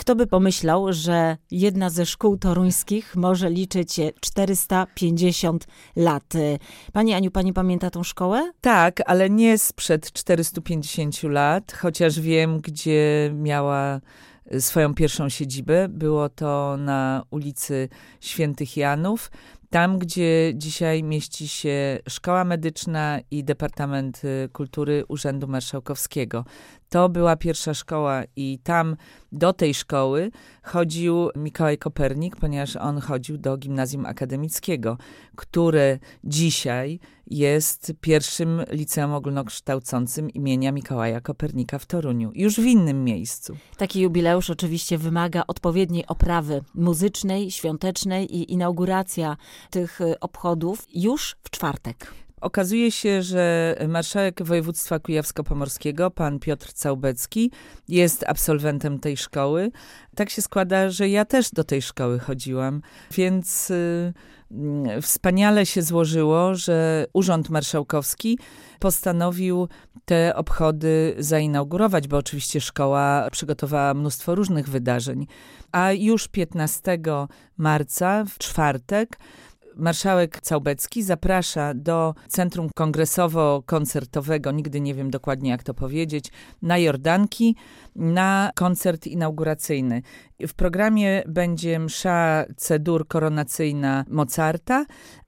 Kto by pomyślał, że jedna ze szkół toruńskich może liczyć 450 lat. Pani Aniu, pani pamięta tą szkołę? Tak, ale nie sprzed 450 lat, chociaż wiem, gdzie miała swoją pierwszą siedzibę. Było to na ulicy Świętych Janów. Tam, gdzie dzisiaj mieści się Szkoła Medyczna i Departament Kultury Urzędu Marszałkowskiego. To była pierwsza szkoła i tam do tej szkoły chodził Mikołaj Kopernik, ponieważ on chodził do Gimnazjum Akademickiego, które dzisiaj jest pierwszym liceum ogólnokształcącym imienia Mikołaja Kopernika w Toruniu. Już w innym miejscu. Taki jubileusz oczywiście wymaga odpowiedniej oprawy muzycznej, świątecznej i inauguracja tych obchodów już w czwartek. Okazuje się, że marszałek województwa kujawsko-pomorskiego, pan Piotr Całbecki, jest absolwentem tej szkoły. Tak się składa, że ja też do tej szkoły chodziłam, więc wspaniale się złożyło, że Urząd Marszałkowski postanowił te obchody zainaugurować, bo oczywiście szkoła przygotowała mnóstwo różnych wydarzeń. A już 15 marca, w czwartek, marszałek Całbecki zaprasza do Centrum Kongresowo-Koncertowego, nigdy nie wiem dokładnie jak to powiedzieć, na Jordanki, na koncert inauguracyjny. W programie będzie msza C-dur koronacyjna Mozarta,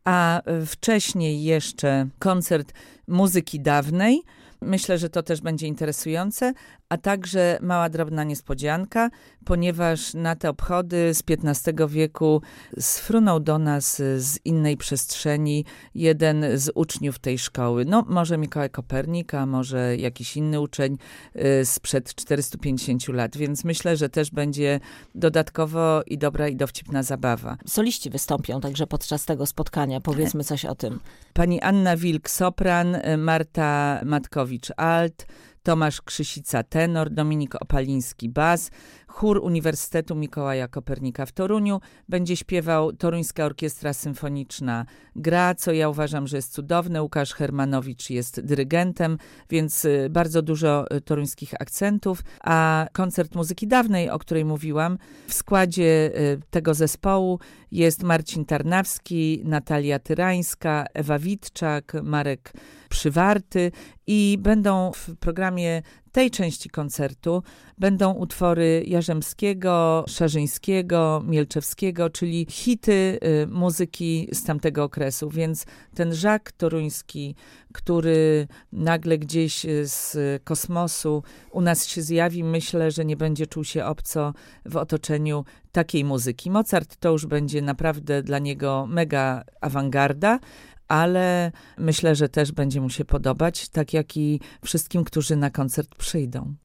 a wcześniej jeszcze koncert muzyki dawnej. Myślę, że to też będzie interesujące, a także mała, drobna niespodzianka, ponieważ na te obchody z XV wieku sfrunął do nas z innej przestrzeni jeden z uczniów tej szkoły. No, może Mikołaj Kopernik, a może jakiś inny uczeń sprzed 450 lat, więc myślę, że też będzie dodatkowo i dobra i dowcipna zabawa. Soliści wystąpią także podczas tego spotkania. Powiedzmy coś o tym. Pani Anna Wilk, sopran, Marta Matkowicz, alt, Tomasz Krzysica, tenor, Dominik Opaliński, bas, chór Uniwersytetu Mikołaja Kopernika w Toruniu. Będzie śpiewał Toruńska Orkiestra Symfoniczna Gra, co ja uważam, że jest cudowne. Łukasz Hermanowicz jest dyrygentem, więc bardzo dużo toruńskich akcentów. A koncert muzyki dawnej, o której mówiłam, w składzie tego zespołu jest Marcin Tarnawski, Natalia Tyrańska, Ewa Witczak, Marek Przywarty i będą w programie tej części koncertu będą utwory Jarzębskiego, Szarzyńskiego, Mielczewskiego, czyli hity muzyki z tamtego okresu, więc ten żak toruński, który nagle gdzieś z kosmosu u nas się zjawi, myślę, że nie będzie czuł się obco w otoczeniu takiej muzyki. Mozart to już będzie naprawdę dla niego mega awangarda, ale myślę, że też będzie mu się podobać, tak jak i wszystkim, którzy na koncert przyjdą.